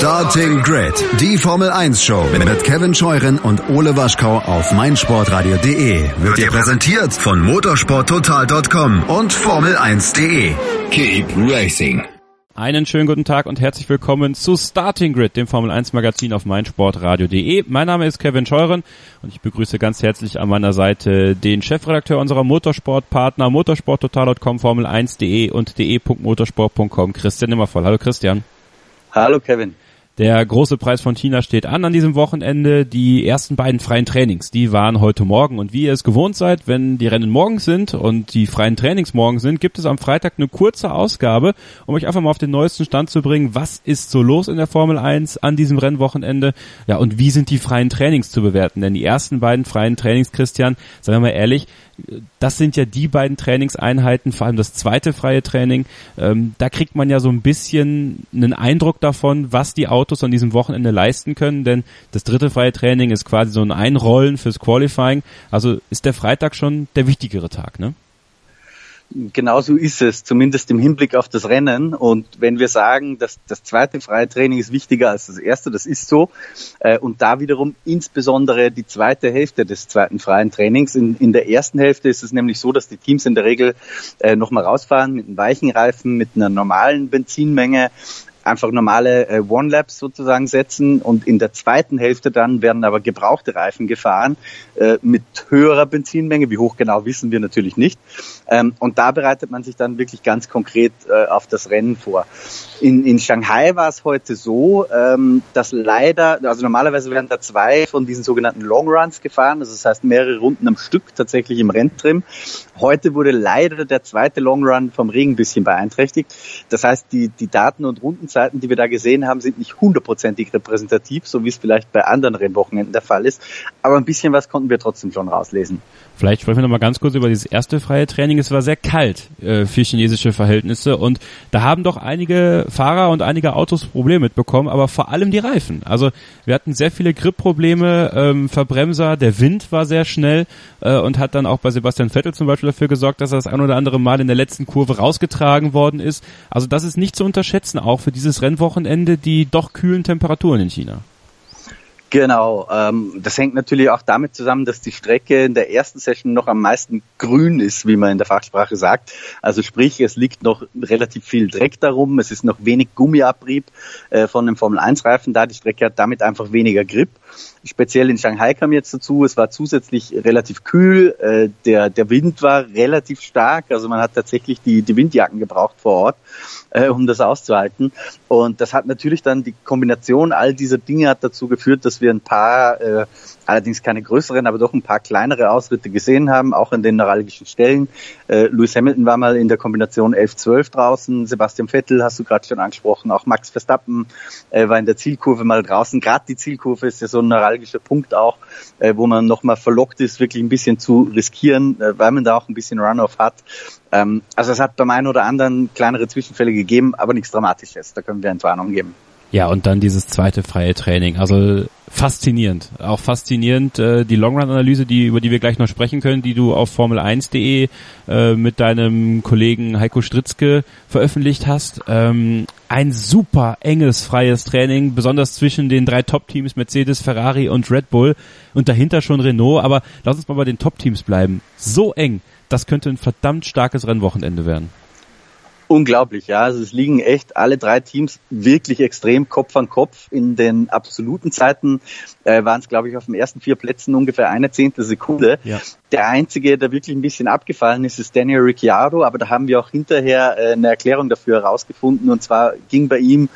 Starting Grid, die Formel 1 Show mit Kevin Scheuren und Ole Waschkau auf meinsportradio.de wird dir präsentiert von motorsporttotal.com und Formel1.de. Keep racing. Einen schönen guten Tag und herzlich willkommen zu Starting Grid, dem Formel 1 Magazin auf meinsportradio.de. Mein Name ist Kevin Scheuren und ich begrüße ganz herzlich an meiner Seite den Chefredakteur unserer Motorsportpartner motorsporttotal.com, Formel1.de und de.motorsport.com, Christian Nimmervoll. Hallo Christian. Hallo Kevin. Der große Preis von China steht an diesem Wochenende. Die ersten beiden freien Trainings, die waren heute Morgen. Und wie ihr es gewohnt seid, wenn die Rennen morgens sind und die freien Trainings morgen sind, gibt es am Freitag eine kurze Ausgabe, um euch einfach mal auf den neuesten Stand zu bringen. Was ist so los in der Formel 1 an diesem Rennwochenende? Ja, und wie sind die freien Trainings zu bewerten? Denn die ersten beiden freien Trainings, Christian, sagen wir mal ehrlich, das sind ja die beiden Trainingseinheiten, vor allem das zweite freie Training. Da kriegt man ja so ein bisschen einen Eindruck davon, was die Autos an diesem Wochenende leisten können, denn das dritte freie Training ist quasi so ein Einrollen fürs Qualifying. Also ist der Freitag schon der wichtigere Tag, ne? Genau so ist es, zumindest im Hinblick auf das Rennen. Und wenn wir sagen, dass das zweite freie Training ist wichtiger als das erste, das ist so. Und da wiederum insbesondere die zweite Hälfte des zweiten freien Trainings. In der ersten Hälfte ist es nämlich so, dass die Teams in der Regel nochmal rausfahren mit einem weichen Reifen, mit einer normalen Benzinmenge, einfach normale One-Laps sozusagen setzen, und in der zweiten Hälfte dann werden aber gebrauchte Reifen gefahren mit höherer Benzinmenge. Wie hoch genau, wissen wir natürlich nicht. Und da bereitet man sich dann wirklich ganz konkret auf das Rennen vor. In Shanghai war es heute so, dass leider, also normalerweise werden da zwei von diesen sogenannten Long Runs gefahren, also das heißt mehrere Runden am Stück tatsächlich im Renntrim. Heute wurde leider der zweite Long Run vom Regen ein bisschen beeinträchtigt. Das heißt, die Daten und Rundenzeiten, die wir da gesehen haben, sind nicht hundertprozentig repräsentativ, so wie es vielleicht bei anderen Rennwochenenden der Fall ist. Aber ein bisschen was konnten wir trotzdem schon rauslesen. Vielleicht sprechen wir noch mal ganz kurz über dieses erste freie Training. Es war sehr kalt für chinesische Verhältnisse und da haben doch einige Fahrer und einige Autos Probleme mitbekommen, aber vor allem die Reifen. Also wir hatten sehr viele Gripprobleme, Verbremser, der Wind war sehr schnell und hat dann auch bei Sebastian Vettel zum Beispiel dafür gesorgt, dass er das ein oder andere Mal in der letzten Kurve rausgetragen worden ist. Also das ist nicht zu unterschätzen, auch für dieses Rennwochenende, die doch kühlen Temperaturen in China. Genau, das hängt natürlich auch damit zusammen, dass die Strecke in der ersten Session noch am meisten grün ist, wie man in der Fachsprache sagt. Also sprich, es liegt noch relativ viel Dreck darum, es ist noch wenig Gummiabrieb von dem Formel-1-Reifen da, die Strecke hat damit einfach weniger Grip. Speziell in Shanghai kam jetzt dazu, es war zusätzlich relativ kühl, der Wind war relativ stark, also man hat tatsächlich die Windjacken gebraucht vor Ort, um das auszuhalten. Und das hat natürlich dann, die Kombination all dieser Dinge hat dazu geführt, dass wir ein paar, allerdings keine größeren, aber doch ein paar kleinere Ausritte gesehen haben, auch an den neuralgischen Stellen. Lewis Hamilton war mal in der Kombination 11-12 draußen, Sebastian Vettel hast du gerade schon angesprochen, auch Max Verstappen war in der Zielkurve mal draußen. Gerade die Zielkurve ist ja so ein neuralgischer Punkt auch, wo man nochmal verlockt ist, wirklich ein bisschen zu riskieren, weil man da auch ein bisschen Runoff hat. Also es hat beim einen oder anderen kleinere Zwischenfälle gegeben, aber nichts Dramatisches, da können wir Entwarnung geben. Ja, und dann dieses zweite freie Training, also faszinierend, auch faszinierend, die Longrun-Analyse, über die wir gleich noch sprechen können, die du auf Formel1.de mit deinem Kollegen Heiko Stritzke veröffentlicht hast. Ein super enges freies Training, besonders zwischen den drei Top-Teams Mercedes, Ferrari und Red Bull und dahinter schon Renault, aber lass uns mal bei den Top-Teams bleiben. So eng, das könnte ein verdammt starkes Rennwochenende werden. Unglaublich, ja. Also es liegen echt alle drei Teams wirklich extrem Kopf an Kopf. In den absoluten Zeiten waren es, glaube ich, auf den ersten 4 Plätzen ungefähr 1/10 Sekunde. Ja. Der einzige, der wirklich ein bisschen abgefallen ist, ist Daniel Ricciardo. Aber da haben wir auch hinterher eine Erklärung dafür herausgefunden. Und zwar ging bei ihm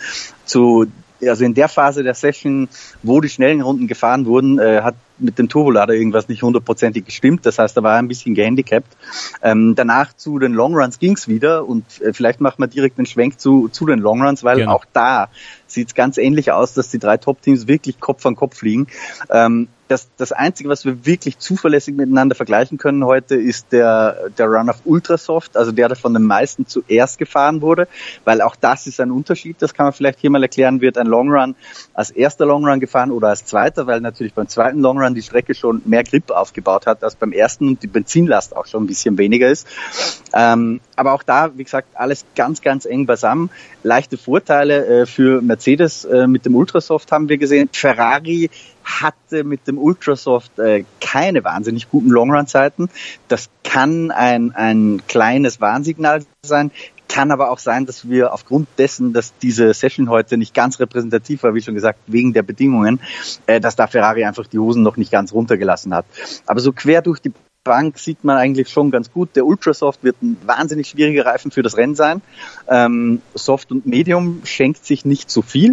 also in der Phase der Session, wo die schnellen Runden gefahren wurden, hat mit dem Turbolader irgendwas nicht hundertprozentig gestimmt. Das heißt, da war er ein bisschen gehandicapt. Danach zu den Longruns ging's wieder und vielleicht machen wir direkt den Schwenk zu den Longruns, weil auch da sieht's ganz ähnlich aus, dass die drei Top-Teams wirklich Kopf an Kopf liegen. Das Einzige, was wir wirklich zuverlässig miteinander vergleichen können heute, ist der Run auf Ultrasoft, also der von den meisten zuerst gefahren wurde, weil auch das ist ein Unterschied, das kann man vielleicht hier mal erklären, wird ein Longrun als erster Longrun gefahren oder als zweiter, weil natürlich beim zweiten Longrun die Strecke schon mehr Grip aufgebaut hat als beim ersten und die Benzinlast auch schon ein bisschen weniger ist. Aber auch da, wie gesagt, alles ganz, ganz eng beisammen. Leichte Vorteile für Mercedes mit dem Ultrasoft haben wir gesehen. Ferrari hatte mit dem Ultrasoft keine wahnsinnig guten Longrun-Zeiten. Das kann ein kleines Warnsignal sein. Kann aber auch sein, dass wir aufgrund dessen, dass diese Session heute nicht ganz repräsentativ war, wie schon gesagt, wegen der Bedingungen, dass da Ferrari einfach die Hosen noch nicht ganz runtergelassen hat. Aber so quer durch die Bank sieht man eigentlich schon ganz gut. Der Ultrasoft wird ein wahnsinnig schwieriger Reifen für das Rennen sein. Soft und Medium schenkt sich nicht so viel.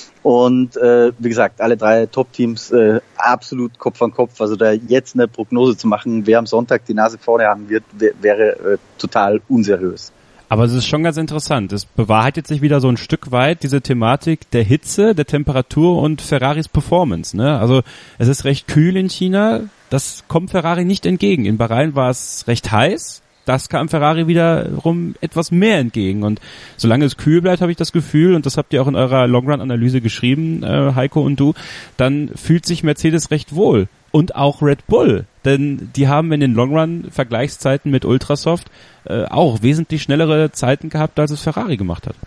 Und wie gesagt, alle drei Top-Teams absolut Kopf an Kopf. Also da jetzt eine Prognose zu machen, wer am Sonntag die Nase vorne haben wird, wäre total unseriös. Aber es ist schon ganz interessant. Es bewahrheitet sich wieder so ein Stück weit diese Thematik der Hitze, der Temperatur und Ferraris Performance, ne? Also es ist recht kühl in China. Das kommt Ferrari nicht entgegen. In Bahrain war es recht heiß. Das kam Ferrari wiederum etwas mehr entgegen. Und solange es kühl bleibt, habe ich das Gefühl, und das habt ihr auch in eurer Longrun-Analyse geschrieben, Heiko und du, dann fühlt sich Mercedes recht wohl. Und auch Red Bull. Denn die haben in den Longrun-Vergleichszeiten mit Ultrasoft auch wesentlich schnellere Zeiten gehabt, als es Ferrari gemacht hat.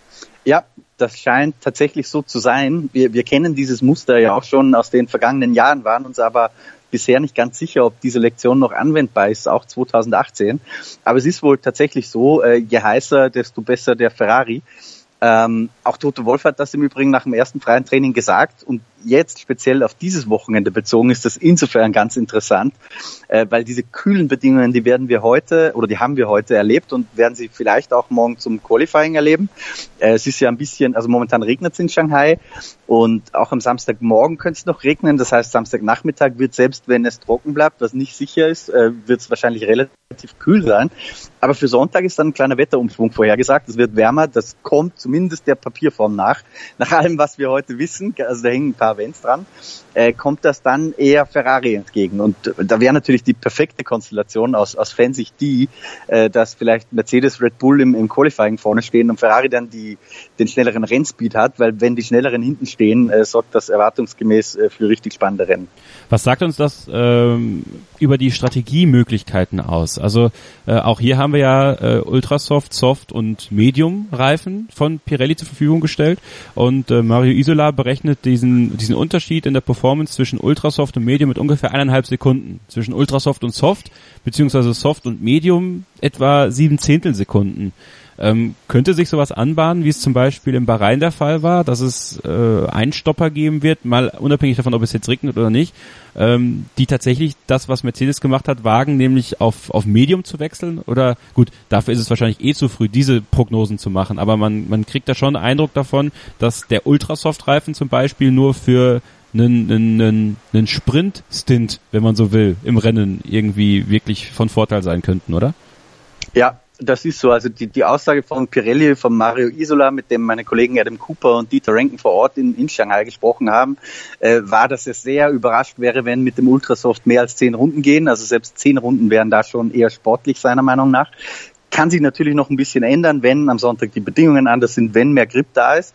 Ja, das scheint tatsächlich so zu sein. Wir kennen dieses Muster ja auch schon aus den vergangenen Jahren, waren uns aber bisher nicht ganz sicher, ob diese Lektion noch anwendbar ist, auch 2018. Aber es ist wohl tatsächlich so, je heißer, desto besser der Ferrari. Auch Toto Wolff hat das im Übrigen nach dem ersten freien Training gesagt, und jetzt speziell auf dieses Wochenende bezogen ist das insofern ganz interessant, weil diese kühlen Bedingungen, die haben wir heute erlebt und werden sie vielleicht auch morgen zum Qualifying erleben. Es ist ja ein bisschen, also momentan regnet es in Shanghai und auch am Samstagmorgen könnte es noch regnen. Das heißt, Samstagnachmittag wird, selbst wenn es trocken bleibt, was nicht sicher ist, wird es wahrscheinlich relativ kühl sein. Aber für Sonntag ist dann ein kleiner Wetterumschwung vorhergesagt. Es wird wärmer, das kommt zumindest der Papierform nach. Nach allem, was wir heute wissen, also da hängen ein paar Events dran, kommt das dann eher Ferrari entgegen. Und da wäre natürlich die perfekte Konstellation aus Fansicht dass vielleicht Mercedes, Red Bull im Qualifying vorne stehen und Ferrari dann den schnelleren Rennspeed hat, weil wenn die schnelleren hinten stehen, sorgt das erwartungsgemäß für richtig spannende Rennen. Was sagt uns das über die Strategiemöglichkeiten aus? Also auch hier haben wir ja Ultrasoft, Soft und Medium Reifen von Pirelli zur Verfügung gestellt, und Mario Isola berechnet diesen Unterschied in der Performance zwischen Ultrasoft und Medium mit ungefähr 1,5 Sekunden. Zwischen Ultrasoft und Soft, beziehungsweise Soft und Medium etwa 0,7 Sekunden. Könnte sich sowas anbahnen, wie es zum Beispiel in Bahrain der Fall war, dass es einen Stopper geben wird, mal unabhängig davon, ob es jetzt regnet oder nicht, die tatsächlich das, was Mercedes gemacht hat, wagen, nämlich auf Medium zu wechseln? Oder gut, dafür ist es wahrscheinlich zu früh, diese Prognosen zu machen, aber man kriegt da schon einen Eindruck davon, dass der Ultrasoft-Reifen zum Beispiel nur für einen Sprint-Stint, wenn man so will, im Rennen irgendwie wirklich von Vorteil sein könnten, oder? Ja, das ist so. Also die Aussage von Pirelli, von Mario Isola, mit dem meine Kollegen Adam Cooper und Dieter Renken vor Ort in Shanghai gesprochen haben, war, dass es sehr überrascht wäre, wenn mit dem Ultrasoft mehr als 10 Runden gehen. Also selbst 10 Runden wären da schon eher sportlich, seiner Meinung nach. Kann sich natürlich noch ein bisschen ändern, wenn am Sonntag die Bedingungen anders sind, wenn mehr Grip da ist.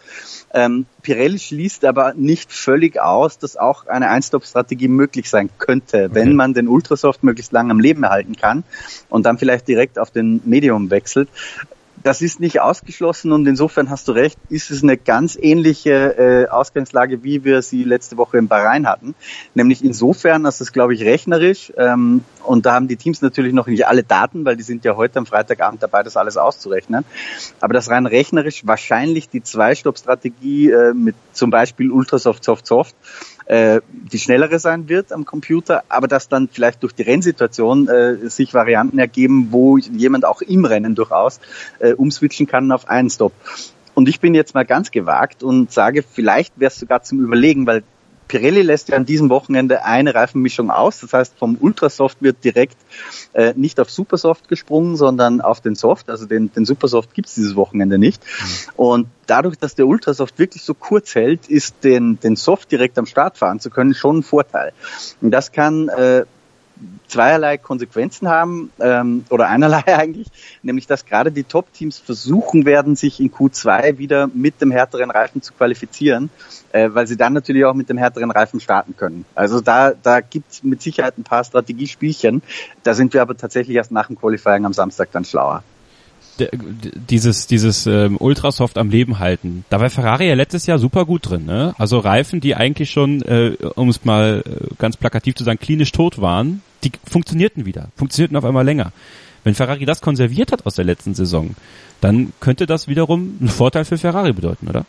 Pirelli schließt aber nicht völlig aus, dass auch eine Ein-Stop-Strategie möglich sein könnte, wenn man den Ultrasoft möglichst lang am Leben erhalten kann und dann vielleicht direkt auf den Medium wechselt. Das ist nicht ausgeschlossen, und insofern hast du recht, ist es eine ganz ähnliche Ausgangslage, wie wir sie letzte Woche in Bahrain hatten. Nämlich insofern, dass es, glaube ich, rechnerisch, und da haben die Teams natürlich noch nicht alle Daten, weil die sind ja heute am Freitagabend dabei, das alles auszurechnen. Aber dass rein rechnerisch wahrscheinlich die Zwei-Stopp-Strategie mit zum Beispiel Ultrasoft, Soft, Soft die schnellere sein wird am Computer, aber dass dann vielleicht durch die Rennsituation sich Varianten ergeben, wo jemand auch im Rennen durchaus umswitchen kann auf einen Stop. Und ich bin jetzt mal ganz gewagt und sage, vielleicht wäre es sogar zum Überlegen, weil Pirelli lässt ja an diesem Wochenende eine Reifenmischung aus. Das heißt, vom Ultrasoft wird direkt nicht auf Supersoft gesprungen, sondern auf den Soft. Also den Supersoft gibt es dieses Wochenende nicht. Und dadurch, dass der Ultrasoft wirklich so kurz hält, ist den Soft direkt am Start fahren zu können schon ein Vorteil. Und das kann zweierlei Konsequenzen haben, oder einerlei eigentlich, nämlich dass gerade die Top-Teams versuchen werden, sich in Q2 wieder mit dem härteren Reifen zu qualifizieren, weil sie dann natürlich auch mit dem härteren Reifen starten können. Also da gibt's mit Sicherheit ein paar Strategiespielchen, da sind wir aber tatsächlich erst nach dem Qualifying am Samstag dann schlauer. dieses Ultrasoft am Leben halten, da war Ferrari ja letztes Jahr super gut drin, ne? Also Reifen, die eigentlich schon, um es mal ganz plakativ zu sagen, klinisch tot waren, die funktionierten auf einmal länger. Wenn Ferrari das konserviert hat aus der letzten Saison, dann könnte das wiederum einen Vorteil für Ferrari bedeuten, oder?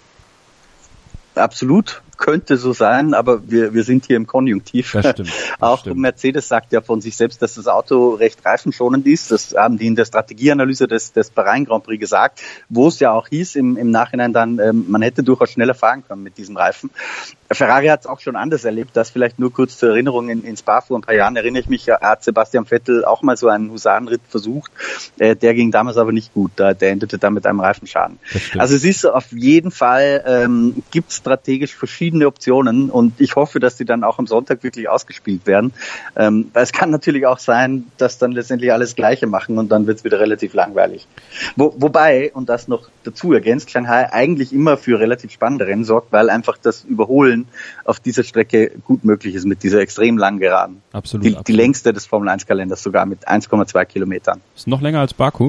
Absolut, könnte so sein, aber wir sind hier im Konjunktiv. Das stimmt. Auch Mercedes sagt ja von sich selbst, dass das Auto recht reifenschonend ist. Das haben die in der Strategieanalyse des Bahrain Grand Prix gesagt, wo es ja auch hieß im Nachhinein dann, man hätte durchaus schneller fahren können mit diesem Reifen. Ferrari hat es auch schon anders erlebt, das vielleicht nur kurz zur Erinnerung, in Spa vor ein paar Jahren erinnere ich mich, hat Sebastian Vettel auch mal so einen Husarenritt versucht, der ging damals aber nicht gut, der endete dann mit einem Reifenschaden. Also es ist auf jeden Fall, gibt es strategisch verschiedene Optionen und ich hoffe, dass die dann auch am Sonntag wirklich ausgespielt werden, weil es kann natürlich auch sein, dass dann letztendlich alles Gleiche machen und dann wird es wieder relativ langweilig. Wobei, und das noch dazu ergänzt, Shanghai eigentlich immer für relativ spannende Rennen sorgt, weil einfach das Überholen auf dieser Strecke gut möglich ist mit dieser extrem langen Geraden. Absolut. Die längste des Formel-1-Kalenders sogar mit 1,2 Kilometern. Ist noch länger als Baku?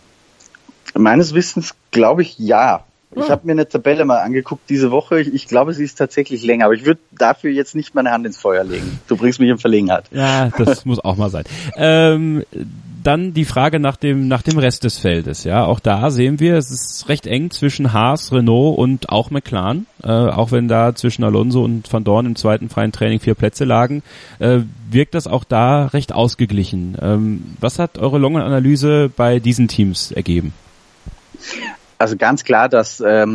Meines Wissens glaube ich ja. Ich habe mir eine Tabelle mal angeguckt diese Woche. Ich glaube, sie ist tatsächlich länger, aber ich würde dafür jetzt nicht meine Hand ins Feuer legen. Du bringst mich in Verlegenheit. Ja, das muss auch mal sein. Dann die Frage nach dem Rest des Feldes. Ja, auch da sehen wir, es ist recht eng zwischen Haas, Renault und auch McLaren. Auch wenn da zwischen Alonso und Van Dorn im zweiten freien Training 4 Plätze lagen, wirkt das auch da recht ausgeglichen. Was hat eure Long-Analyse bei diesen Teams ergeben? Also ganz klar, dass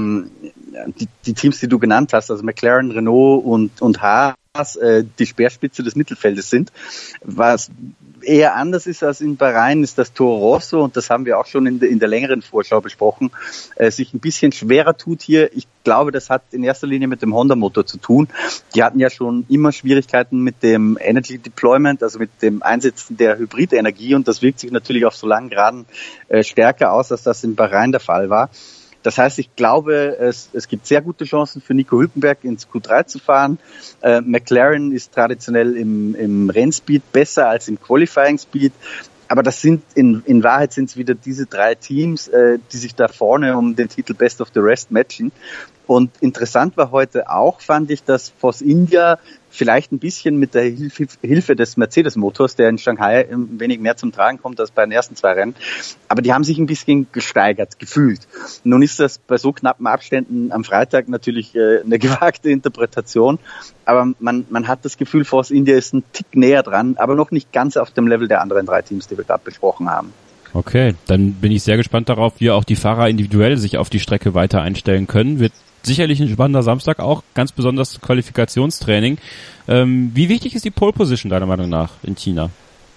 die Teams, die du genannt hast, also McLaren, Renault und Haas, die Speerspitze des Mittelfeldes sind. Was eher anders ist als in Bahrain, ist das Toro Rosso, und das haben wir auch schon in der längeren Vorschau besprochen, sich ein bisschen schwerer tut hier. Ich glaube, das hat in erster Linie mit dem Honda-Motor zu tun. Die hatten ja schon immer Schwierigkeiten mit dem Energy Deployment, also mit dem Einsetzen der Hybridenergie, und das wirkt sich natürlich auf so langen Geraden stärker aus, als das in Bahrain der Fall war. Das heißt, ich glaube, es gibt sehr gute Chancen für Nico Hülkenberg ins Q3 zu fahren. McLaren ist traditionell im Rennspeed besser als im Qualifying-Speed. Aber das sind in Wahrheit sind es wieder diese drei Teams, die sich da vorne um den Titel Best of the Rest matchen. Und interessant war heute auch, fand ich, dass Force India vielleicht ein bisschen mit der Hilfe des Mercedes-Motors, der in Shanghai ein wenig mehr zum Tragen kommt als bei den ersten zwei Rennen, aber die haben sich ein bisschen gesteigert, gefühlt. Nun ist das bei so knappen Abständen am Freitag natürlich eine gewagte Interpretation, aber man hat das Gefühl, Force India ist ein Tick näher dran, aber noch nicht ganz auf dem Level der anderen drei Teams, die wir gerade besprochen haben. Okay, dann bin ich sehr gespannt darauf, wie auch die Fahrer individuell sich auf die Strecke weiter einstellen können. Wird sicherlich ein spannender Samstag auch, ganz besonders das Qualifikationstraining. Wie wichtig ist die Pole Position deiner Meinung nach in China?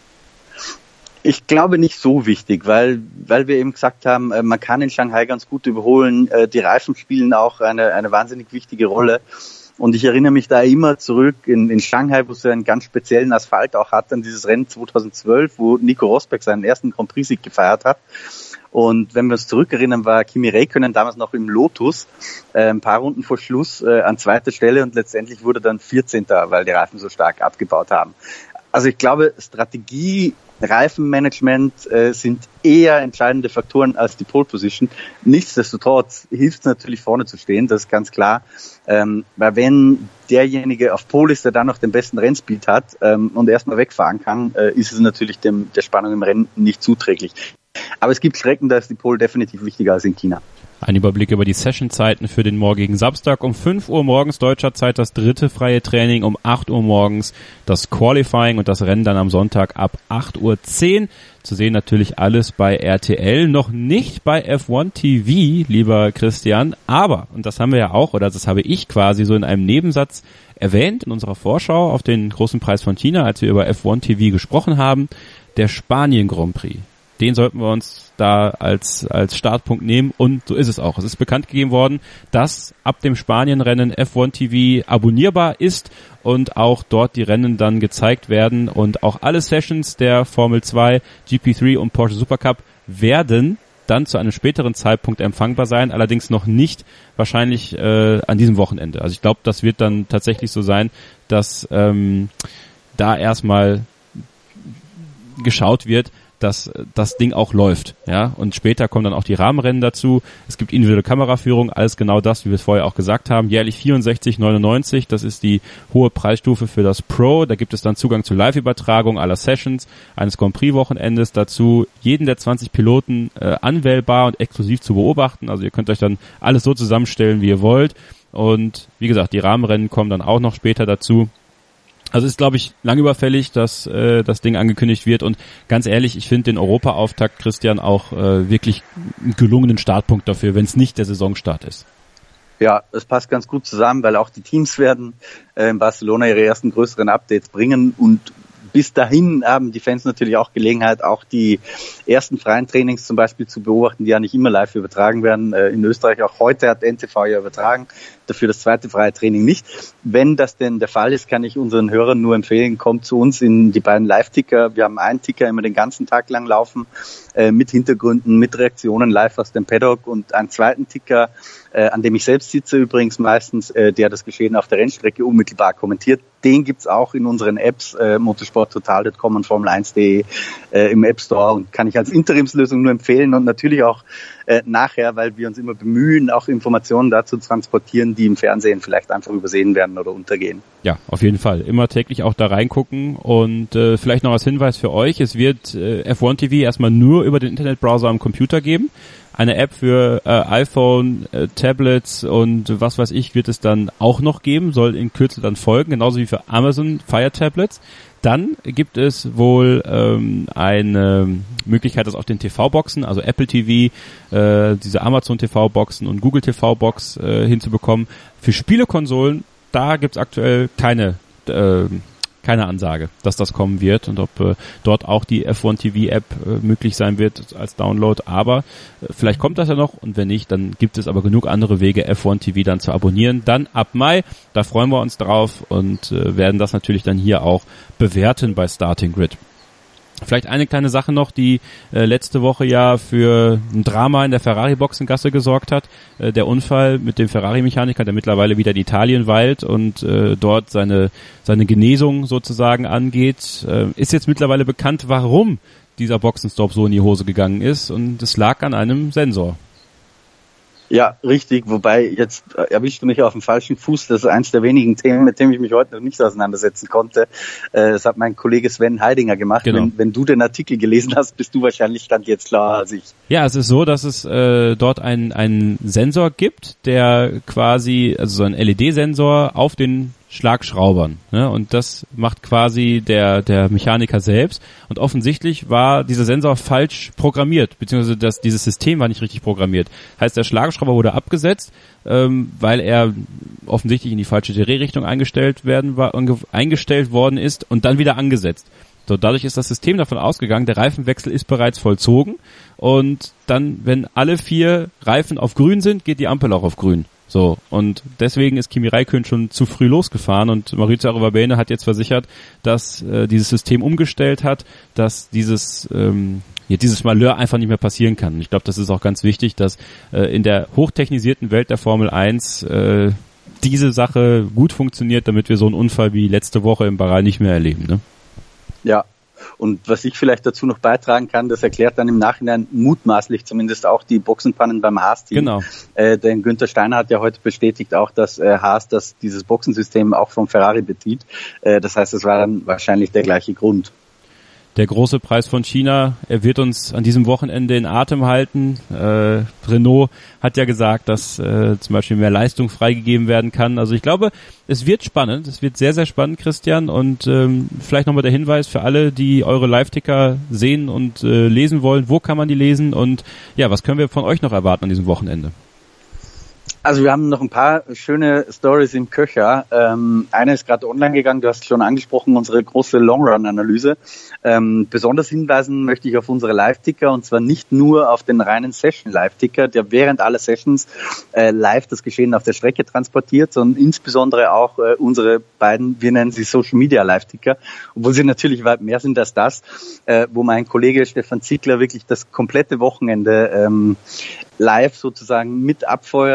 Ich glaube nicht so wichtig, weil wir eben gesagt haben, man kann in Shanghai ganz gut überholen. Die Reifen spielen auch eine wahnsinnig wichtige Rolle. Und ich erinnere mich da immer zurück in Shanghai, wo es einen ganz speziellen Asphalt auch hat, an dieses Rennen 2012, wo Nico Rosberg seinen ersten Grand Prix-Sieg gefeiert hat. Und wenn wir uns zurückerinnern, war Kimi Räikkönen damals noch im Lotus, ein paar Runden vor Schluss an zweiter Stelle, und letztendlich wurde dann 14., weil die Reifen so stark abgebaut haben. Also ich glaube, Strategie, Reifenmanagement sind eher entscheidende Faktoren als die Pole Position. Nichtsdestotrotz hilft es natürlich, vorne zu stehen, das ist ganz klar. Weil wenn derjenige auf Pole ist, der dann noch den besten Rennspeed hat und erstmal wegfahren kann, ist es natürlich der Spannung im Rennen nicht zuträglich. Aber es gibt Strecken, da ist die Pole definitiv wichtiger als in China. Ein Überblick über die Sessionzeiten für den morgigen Samstag. Um 5 Uhr morgens deutscher Zeit das dritte freie Training, um 8 Uhr morgens das Qualifying und das Rennen dann am Sonntag ab 8:10 Uhr. Zu sehen natürlich alles bei RTL, noch nicht bei F1 TV, lieber Christian, aber, und das haben wir ja auch, oder das habe ich quasi so in einem Nebensatz erwähnt in unserer Vorschau auf den großen Preis von China, als wir über F1 TV gesprochen haben, der Spanien Grand Prix. Den sollten wir uns da als Startpunkt nehmen, und so ist es auch. Es ist bekannt gegeben worden, dass ab dem Spanien-Rennen F1 TV abonnierbar ist und auch dort die Rennen dann gezeigt werden, und auch alle Sessions der Formel 2, GP3 und Porsche Supercup werden dann zu einem späteren Zeitpunkt empfangbar sein, allerdings noch nicht wahrscheinlich an diesem Wochenende. Also ich glaube, das wird dann tatsächlich so sein, dass da erstmal geschaut wird, dass das Ding auch läuft, ja, und später kommen dann auch die Rahmenrennen dazu. Es gibt individuelle Kameraführung, alles genau das, wie wir es vorher auch gesagt haben, jährlich 64,99, das ist die hohe Preisstufe für das Pro, da gibt es dann Zugang zu Live-Übertragung aller Sessions, eines Grand Prix-Wochenendes, dazu jeden der 20 Piloten anwählbar und exklusiv zu beobachten, also ihr könnt euch dann alles so zusammenstellen, wie ihr wollt, und wie gesagt, die Rahmenrennen kommen dann auch noch später dazu. Also ist, glaube ich, lang überfällig, dass das Ding angekündigt wird, und ganz ehrlich, ich finde den Europa-Auftakt, Christian, auch wirklich einen gelungenen Startpunkt dafür, wenn es nicht der Saisonstart ist. Ja, es passt ganz gut zusammen, weil auch die Teams werden in Barcelona ihre ersten größeren Updates bringen, und bis dahin haben die Fans natürlich auch Gelegenheit, auch die ersten freien Trainings zum Beispiel zu beobachten, die ja nicht immer live übertragen werden. In Österreich auch heute hat NTV ja übertragen, dafür das zweite freie Training nicht. Wenn das denn der Fall ist, kann ich unseren Hörern nur empfehlen, kommt zu uns in die beiden Live-Ticker. Wir haben einen Ticker immer den ganzen Tag lang laufen, mit Hintergründen, mit Reaktionen live aus dem Paddock, und einen zweiten Ticker, an dem ich selbst sitze übrigens meistens, der das Geschehen auf der Rennstrecke unmittelbar kommentiert. Den gibt's auch in unseren Apps, motorsporttotal.com und Formel1.de im App Store, und kann ich als Interimslösung nur empfehlen, und natürlich auch nachher, weil wir uns immer bemühen, auch Informationen dazu zu transportieren, die im Fernsehen vielleicht einfach übersehen werden oder untergehen. Ja, auf jeden Fall. Immer täglich auch da reingucken, und vielleicht noch als Hinweis für euch, es wird F1 TV erstmal nur über den Internetbrowser am Computer geben. Eine App für iPhone, Tablets und was weiß ich wird es dann auch noch geben, soll in Kürze dann folgen, genauso wie für Amazon Fire Tablets. Dann gibt es wohl eine Möglichkeit, das auf den TV-Boxen, also Apple TV, diese Amazon TV-Boxen und Google TV-Box hinzubekommen. Für Spielekonsolen, da gibt's aktuell keine Ansage, dass das kommen wird, und ob dort auch die F1 TV App möglich sein wird als Download, aber vielleicht kommt das ja noch, und wenn nicht, dann gibt es aber genug andere Wege, F1 TV dann zu abonnieren. Dann ab Mai, da freuen wir uns drauf, und werden das natürlich dann hier auch bewerten bei Starting Grid. Vielleicht eine kleine Sache noch, die letzte Woche ja für ein Drama in der Ferrari-Boxengasse gesorgt hat. Der Unfall mit dem Ferrari-Mechaniker, der mittlerweile wieder in Italien weilt und dort seine Genesung sozusagen angeht. Ist jetzt mittlerweile bekannt, warum dieser Boxenstopp so in die Hose gegangen ist, und es lag an einem Sensor. Ja, richtig, wobei jetzt erwischt du mich auf dem falschen Fuß. Das ist eins der wenigen Themen, mit dem ich mich heute noch nicht auseinandersetzen konnte. Das hat mein Kollege Sven Heidinger gemacht. Genau. Wenn du den Artikel gelesen hast, bist du wahrscheinlich Stand jetzt schlauer als ich. Ja, es ist so, dass es dort einen Sensor gibt, der quasi, also so ein LED-Sensor auf den Schlagschraubern, ne? Und das macht quasi der Mechaniker selbst, und offensichtlich war dieser Sensor falsch programmiert, beziehungsweise dieses System war nicht richtig programmiert. Heißt, der Schlagschrauber wurde abgesetzt, weil er offensichtlich in die falsche Drehrichtung eingestellt worden ist, und dann wieder angesetzt. So, dadurch ist das System davon ausgegangen, der Reifenwechsel ist bereits vollzogen, und dann, wenn alle 4 Reifen auf grün sind, geht die Ampel auch auf grün. So, und deswegen ist Kimi Räikkönen schon zu früh losgefahren, und Maurizio Arrivabene hat jetzt versichert, dass dieses System umgestellt hat, dass dieses Malheur einfach nicht mehr passieren kann. Und ich glaube, das ist auch ganz wichtig, dass in der hochtechnisierten Welt der Formel 1 diese Sache gut funktioniert, damit wir so einen Unfall wie letzte Woche im Bahrain nicht mehr erleben, ne? Ja. Und was ich vielleicht dazu noch beitragen kann, das erklärt dann im Nachhinein mutmaßlich zumindest auch die Boxenpannen beim Haas-Team. Genau. Denn Günther Steiner hat ja heute bestätigt auch, dass Haas dieses Boxensystem auch vom Ferrari bezieht. Das heißt, es war dann wahrscheinlich der gleiche Grund. Der große Preis von China, er wird uns an diesem Wochenende in Atem halten. Renault hat ja gesagt, dass zum Beispiel mehr Leistung freigegeben werden kann. Also ich glaube, es wird spannend. Es wird sehr, sehr spannend, Christian. Und vielleicht nochmal der Hinweis für alle, die eure Live-Ticker sehen und lesen wollen. Wo kann man die lesen? Und ja, was können wir von euch noch erwarten an diesem Wochenende? Also wir haben noch ein paar schöne Stories im Köcher. Eine ist gerade online gegangen, du hast schon angesprochen, unsere große Long-Run-Analyse. Besonders hinweisen möchte ich auf unsere Live-Ticker, und zwar nicht nur auf den reinen Session-Live-Ticker, der während aller Sessions live das Geschehen auf der Strecke transportiert, sondern insbesondere auch unsere beiden, wir nennen sie Social-Media-Live-Ticker, obwohl sie natürlich weit mehr sind als das, wo mein Kollege Stefan Ziegler wirklich das komplette Wochenende live sozusagen mit abfeuert, jeweils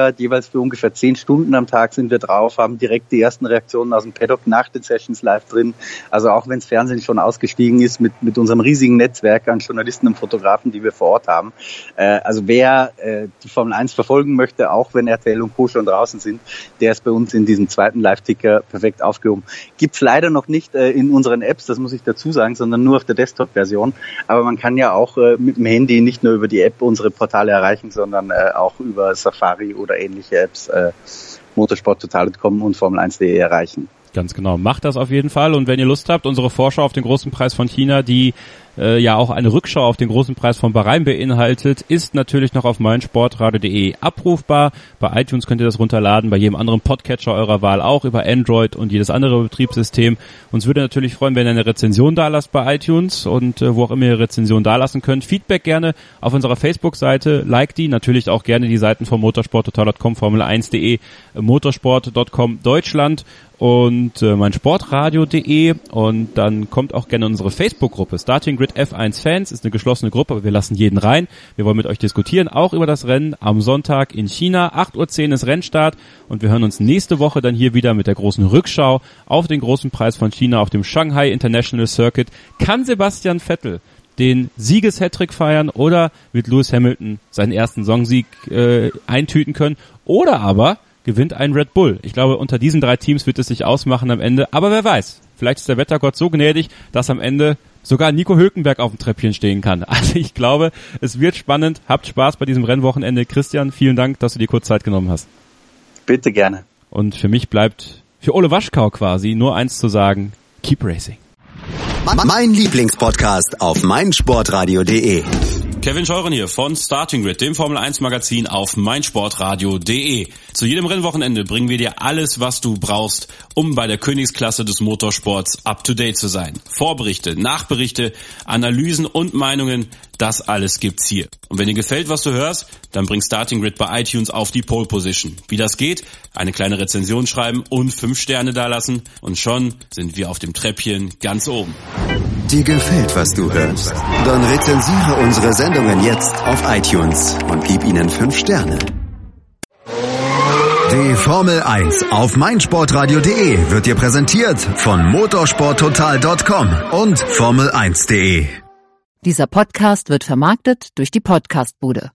jeweils für ungefähr 10 Stunden am Tag sind wir drauf, haben direkt die ersten Reaktionen aus dem Paddock nach den Sessions live drin. Also auch wenn das Fernsehen schon ausgestiegen ist, mit unserem riesigen Netzwerk an Journalisten und Fotografen, die wir vor Ort haben. Also wer die Formel 1 verfolgen möchte, auch wenn RTL und Co. schon draußen sind, der ist bei uns in diesem zweiten Live-Ticker perfekt aufgehoben. Gibt's leider noch nicht in unseren Apps, das muss ich dazu sagen, sondern nur auf der Desktop-Version. Aber man kann ja auch mit dem Handy nicht nur über die App unsere Portale erreichen, sondern auch über Safari oder ähnliche Apps motorsporttotal.com und Formel1.de erreichen. Ganz genau. Macht das auf jeden Fall. Und wenn ihr Lust habt, unsere Vorschau auf den großen Preis von China, die ja auch eine Rückschau auf den großen Preis von Bahrain beinhaltet, ist natürlich noch auf meinsportradio.de abrufbar. Bei iTunes könnt ihr das runterladen, bei jedem anderen Podcatcher eurer Wahl auch, über Android und jedes andere Betriebssystem. Uns würde natürlich freuen, wenn ihr eine Rezension dalasst bei iTunes und wo auch immer ihr Rezension dalassen könnt. Feedback gerne auf unserer Facebook-Seite, like die, natürlich auch gerne die Seiten von motorsporttotal.com, formel1.de, motorsport.com Deutschland und meinsportradio.de, und dann kommt auch gerne unsere Facebook-Gruppe Starting Grid F1 Fans, ist eine geschlossene Gruppe, aber wir lassen jeden rein. Wir wollen mit euch diskutieren, auch über das Rennen am Sonntag in China. 8:10 Uhr ist Rennstart und wir hören uns nächste Woche dann hier wieder mit der großen Rückschau auf den großen Preis von China auf dem Shanghai International Circuit. Kann Sebastian Vettel den Sieges-Hattrick feiern oder wird Lewis Hamilton seinen ersten Saisonsieg eintüten können, oder aber gewinnt ein Red Bull? Ich glaube, unter diesen 3 Teams wird es sich ausmachen am Ende. Aber wer weiß, vielleicht ist der Wettergott so gnädig, dass am Ende sogar Nico Hülkenberg auf dem Treppchen stehen kann. Also ich glaube, es wird spannend. Habt Spaß bei diesem Rennwochenende. Christian, vielen Dank, dass du dir kurz Zeit genommen hast. Bitte gerne. Und für mich bleibt für Ole Waschkau quasi nur eins zu sagen: Keep Racing. Mein Lieblingspodcast auf meinsportradio.de. Kevin Scheuren hier von Starting Grid, dem Formel 1 Magazin auf meinsportradio.de. Zu jedem Rennwochenende bringen wir dir alles, was du brauchst, um bei der Königsklasse des Motorsports up to date zu sein. Vorberichte, Nachberichte, Analysen und Meinungen, das alles gibt's hier. Und wenn dir gefällt, was du hörst, dann bring Starting Grid bei iTunes auf die Pole Position. Wie das geht? Eine kleine Rezension schreiben und 5 Sterne dalassen und schon sind wir auf dem Treppchen ganz oben. Dir gefällt, was du hörst? Dann rezensiere unsere Sendungen jetzt auf iTunes und gib ihnen 5 Sterne. Die Formel 1 auf meinsportradio.de wird dir präsentiert von motorsporttotal.com und formel1.de. Dieser Podcast wird vermarktet durch die Podcastbude.